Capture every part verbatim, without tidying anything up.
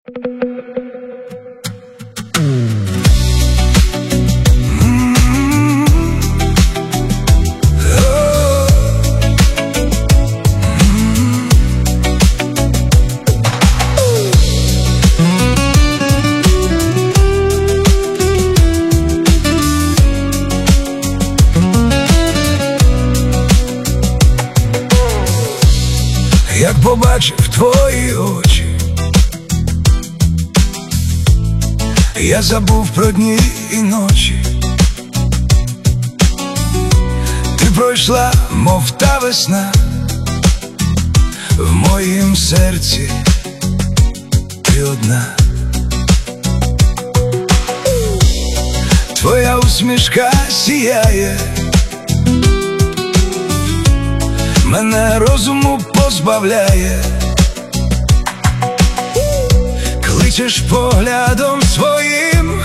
Як побачив твої очі, я забув про дні і ночі. Ти пройшла, мов та весна, в моїм серці ти одна. Твоя усмішка сіяє, мене розуму позбавляє. Кличеш поглядом своїм,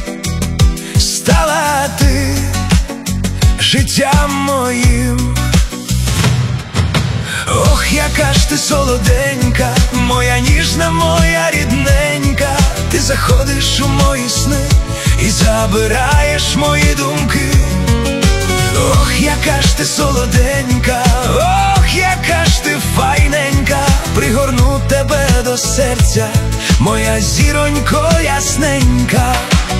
стала ти життям моїм. Ох, яка ж ти солоденька, моя ніжна, моя рідненька. Ти заходиш у мої сни і забираєш мої думки. Ох, яка ж ти солоденька, ох, яка ж ти файненька. Пригорну тебе до серця, моя зіронько ясненька.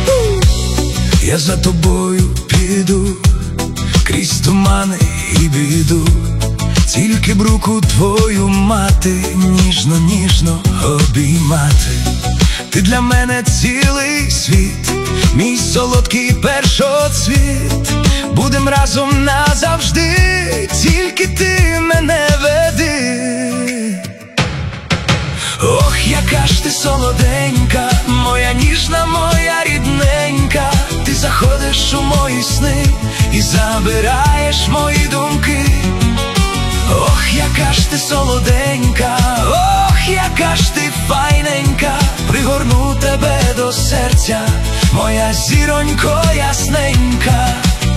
Я за тобою піду крізь тумани і біду, тільки б руку твою мати, ніжно-ніжно обіймати. Ти для мене цілий світ, мій солодкий першоцвіт. Будем разом назавжди, тільки ти мене веди. Ох, яка ж ти солоденька, моя ніжна, моя рідненька. Ти заходиш у мої сни і забираєш мої думки. Ох, яка ж ти солоденька, ох, яка ж ти файненька. Пригорну тебе до серця, моя зіронько ясненька.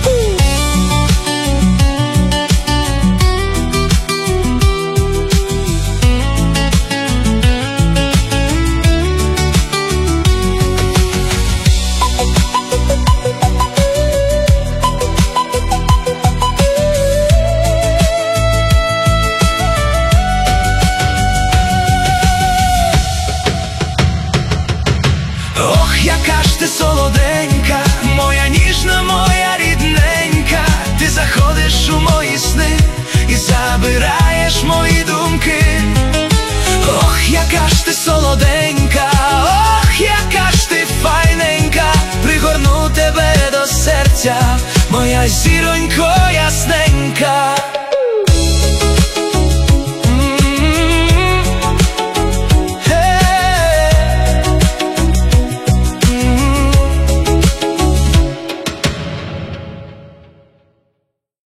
Ох, яка ж ти солоденька, моя ніжна, моя рідненька. Ти заходиш у мої сни і забираєш мої думки. Ох, яка ж ти солоденька, ох, яка ж ти файненька. Пригорну тебе до серця, моя зіронько ясненька.